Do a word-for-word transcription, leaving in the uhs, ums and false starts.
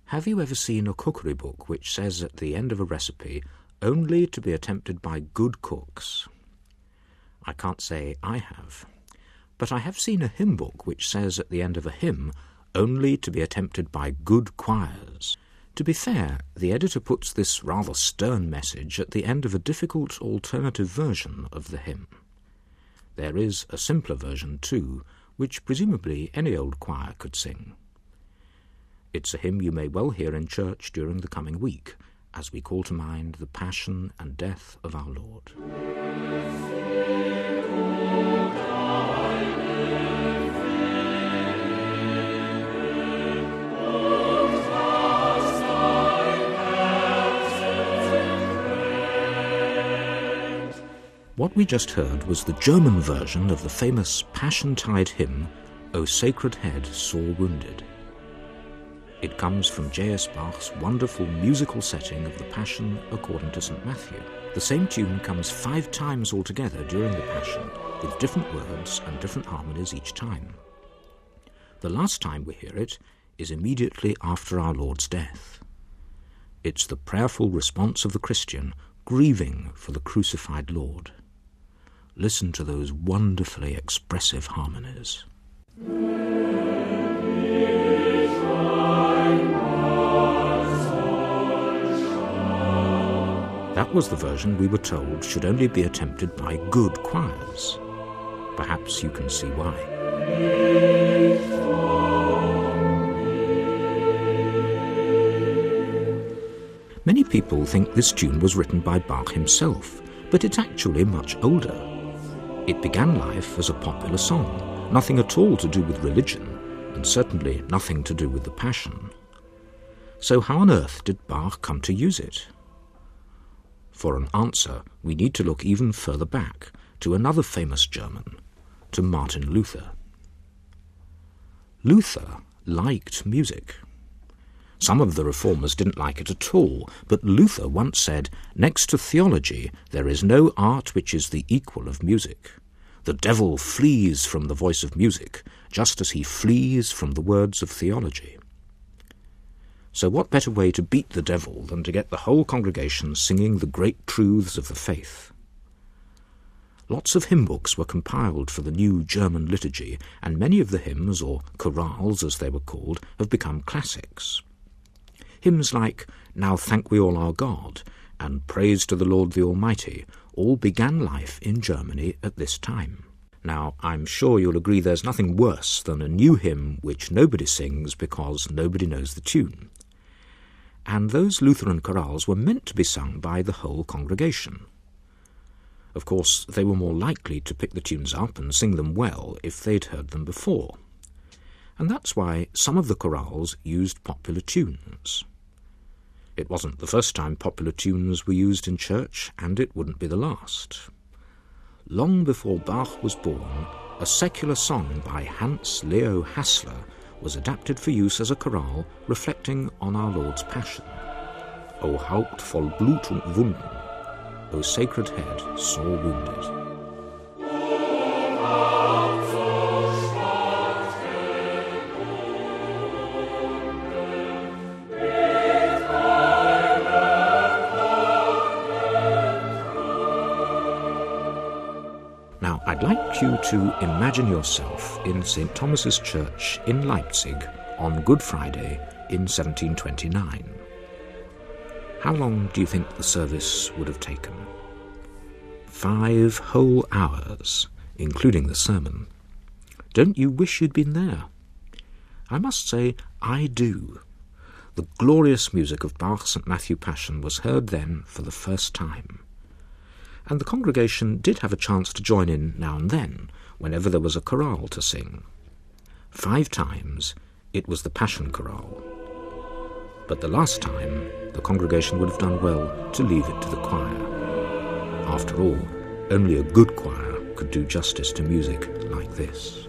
Have you ever seen a cookery book which says at the end of a recipe, only to be attempted by good cooks? I can't say I have, but I have seen a hymn book which says at the end of a hymn, only to be attempted by good choirs. To be fair, the editor puts this rather stern message at the end of a difficult alternative version of the hymn. There is a simpler version too, which presumably any old choir could sing. It's a hymn you may well hear in church during the coming week, as we call to mind the passion and death of our Lord. What we just heard was the German version of the famous Passiontide hymn, O Sacred Head Sore Wounded. It comes from J S Bach's wonderful musical setting of the Passion according to Saint Matthew. The same tune comes five times altogether during the Passion, with different words and different harmonies each time. The last time we hear it is immediately after our Lord's death. It's the prayerful response of the Christian, grieving for the crucified Lord. Listen to those wonderfully expressive harmonies. That was the version we were told should only be attempted by good choirs. Perhaps you can see why. Many people think this tune was written by Bach himself, but it's actually much older. It began life as a popular song, nothing at all to do with religion, and certainly nothing to do with the Passion. So how on earth did Bach come to use it? For an answer, we need to look even further back, to another famous German, to Martin Luther. Luther liked music. Some of the reformers didn't like it at all, but Luther once said, "Next to theology, there is no art which is the equal of music. The devil flees from the voice of music, just as he flees from the words of theology." So what better way to beat the devil than to get the whole congregation singing the great truths of the faith? Lots of hymn books were compiled for the new German liturgy, and many of the hymns, or chorales as they were called, have become classics. Hymns like "Now Thank We All Our God" and "Praise to the Lord the Almighty" all began life in Germany at this time. Now, I'm sure you'll agree there's nothing worse than a new hymn which nobody sings because nobody knows the tune. And those Lutheran chorales were meant to be sung by the whole congregation. Of course, they were more likely to pick the tunes up and sing them well if they'd heard them before. And that's why some of the chorales used popular tunes. It wasn't the first time popular tunes were used in church, and it wouldn't be the last. Long before Bach was born, a secular song by Hans Leo Hassler was adapted for use as a chorale reflecting on our Lord's Passion. O Haupt voll Blut und Wunden, O Sacred Head Sore Wounded. Now, I'd like you to imagine yourself in Saint Thomas's Church in Leipzig on Good Friday in seventeen twenty-nine. How long do you think the service would have taken? Five whole hours, including the sermon. Don't you wish you'd been there? I must say, I do. The glorious music of Bach's Saint Matthew Passion was heard then for the first time. And the congregation did have a chance to join in now and then, whenever there was a chorale to sing. Five times, it was the Passion Chorale. But the last time, the congregation would have done well to leave it to the choir. After all, only a good choir could do justice to music like this.